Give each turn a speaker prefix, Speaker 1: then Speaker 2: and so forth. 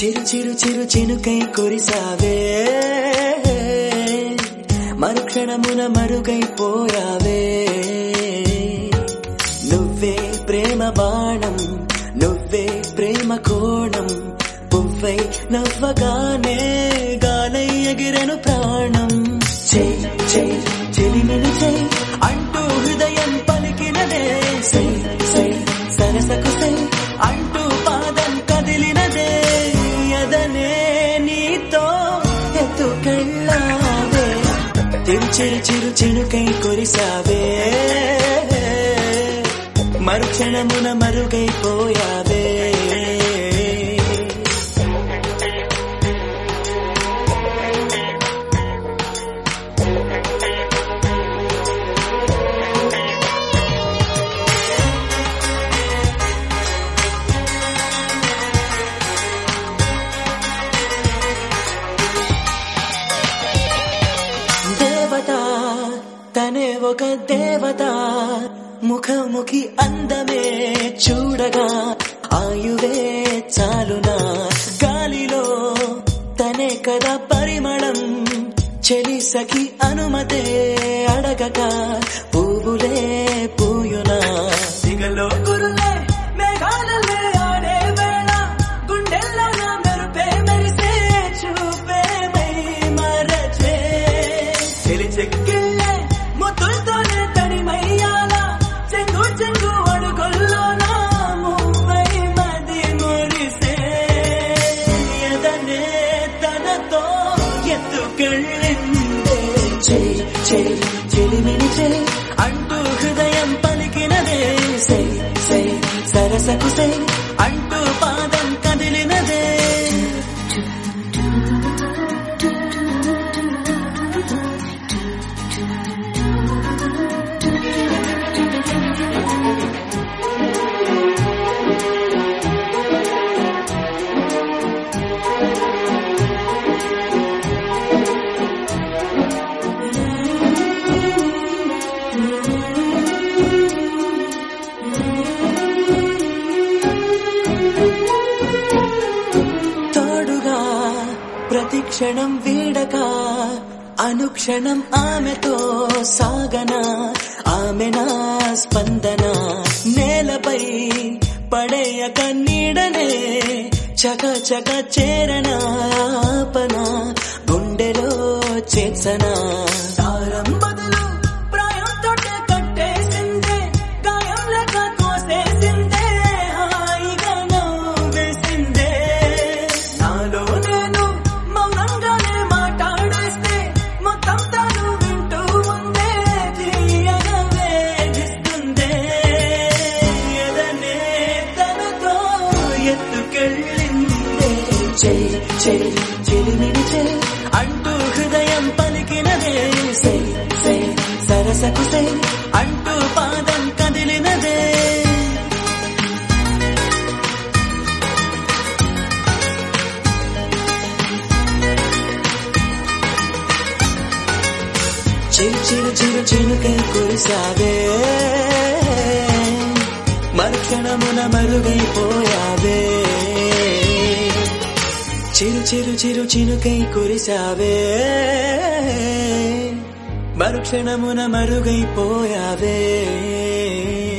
Speaker 1: చిరు చిరు చిరు చినుకై కురిసావే మరుక్షణమున మరుగైపోయావే నువ్వే ప్రేమ బాణం నువ్వే ప్రేమ కోణం పువ్వై నవ్వగానే గాలై ఎగిరెను ప్రాణం చెయ్ చెయ్ చెలిమిని చెయ్ అంటూ హృదయం పలికినదే సై సై సరసకు సై అంటూ పాదం కదిలినదే అదనే నీతో ఎత్తుకెళ్ళావే చిరు చిరు చిరు చినుకై కురిసావే మరుక్షణమున మరుగైపోయావే తనే ఒక దేవత ముఖముఖి అందమే చూడగా ఆయువే చాలునా గాలిలో తనే కదా పరిమళం చెలి సఖి అనుమతే అడగక పువ్వులే పూయునా దిగలో గురులే మేఘాలలే ఆడే వేళ గుండెల్లో నా మెరుపే మెరిసే చూపే మై మరచే చెలి చెక్కిళ్ళే ముద్దులతోనే తడిమయ్యాల చెంగు చెంగు అడుగుల్లో నా మువ్వై మది మురిసే ఎదనే తనతో ఎత్తుకెళ్ళిందే చెయ్ చెయ్ చెలిమిని చెయ్ అంటూ హృదయం పలికినదే సై సై సరసకు సై అంటూ పాదం కదిలినదే ప్రతిక్షణం వీడక అనుక్షణం ఆమెతో సాగనా ఆమె నా స్పందన నేలపై పడేయక నీడనే చక చక చేరనా ఆపన గుండెలో చేర్చనా తారం బదులు ప్రాయంతో కట్టేసిందే గాయం లేక కోసేసిందే హాయిగా నవ్వేసిందే నాలో చెయ్ చెయ్ చెలిమిని చెయ్ అంటూ హృదయం పలికినదే సై సై సరసకు సై అంటూ పాదం కదిలినదే చిరు చిరు చిరు చినుకై కురిసావే మరుక్షణమున మరుగైపోయావే చిరు చిరు చిరు చినుకై కురిసావే మరుక్షణమున మరుగైపోయావే